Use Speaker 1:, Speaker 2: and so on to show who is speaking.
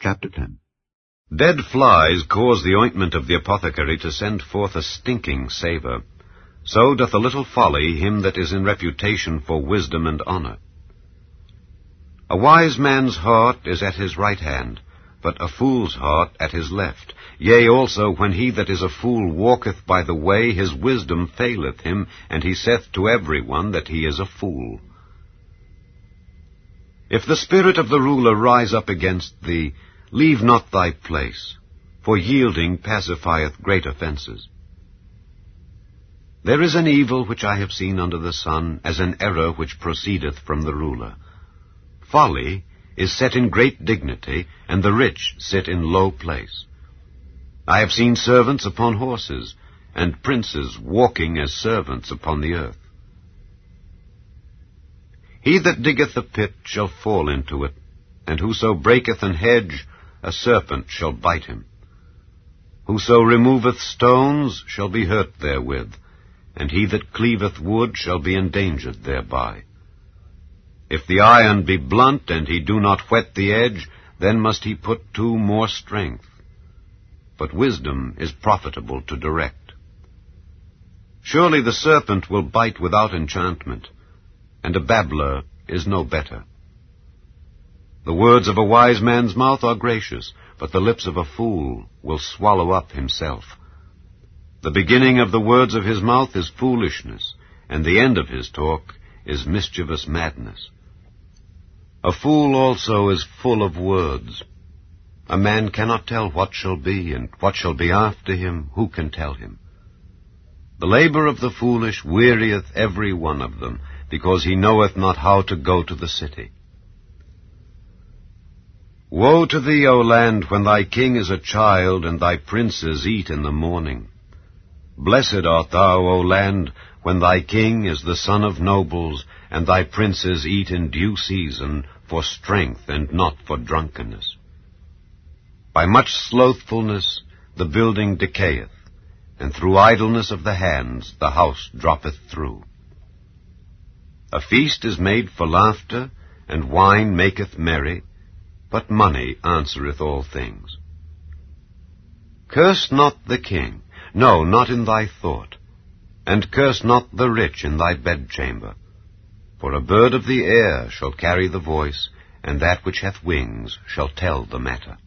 Speaker 1: Chapter 10.
Speaker 2: Dead flies cause the ointment of the apothecary to send forth a stinking savour. So doth a little folly him that is in reputation for wisdom and honour. A wise man's heart is at his right hand, but a fool's heart at his left. Yea, also, when he that is a fool walketh by the way, his wisdom faileth him, and he saith to every one that he is a fool. If the spirit of the ruler rise up against thee, leave not thy place, for yielding pacifieth great offences. There is an evil which I have seen under the sun, as an error which proceedeth from the ruler. Folly is set in great dignity, and the rich sit in low place. I have seen servants upon horses, and princes walking as servants upon the earth. He that diggeth a pit shall fall into it, and whoso breaketh an hedge, a serpent shall bite him. Whoso removeth stones shall be hurt therewith, and he that cleaveth wood shall be endangered thereby. If the iron be blunt, and he do not whet the edge, then must he put to more strength. But wisdom is profitable to direct. Surely the serpent will bite without enchantment, and a babbler is no better. The words of a wise man's mouth are gracious, but the lips of a fool will swallow up himself. The beginning of the words of his mouth is foolishness, and the end of his talk is mischievous madness. A fool also is full of words. A man cannot tell what shall be, and what shall be after him, who can tell him? The labor of the foolish wearieth every one of them, because he knoweth not how to go to the city. Woe to thee, O land, when thy king is a child, and thy princes eat in the morning. Blessed art thou, O land, when thy king is the son of nobles, and thy princes eat in due season, for strength and not for drunkenness. By much slothfulness the building decayeth, and through idleness of the hands the house droppeth through. A feast is made for laughter, and wine maketh merry, but money answereth all things. Curse not the king, no, not in thy thought, and curse not the rich in thy bedchamber. For a bird of the air shall carry the voice, and that which hath wings shall tell the matter.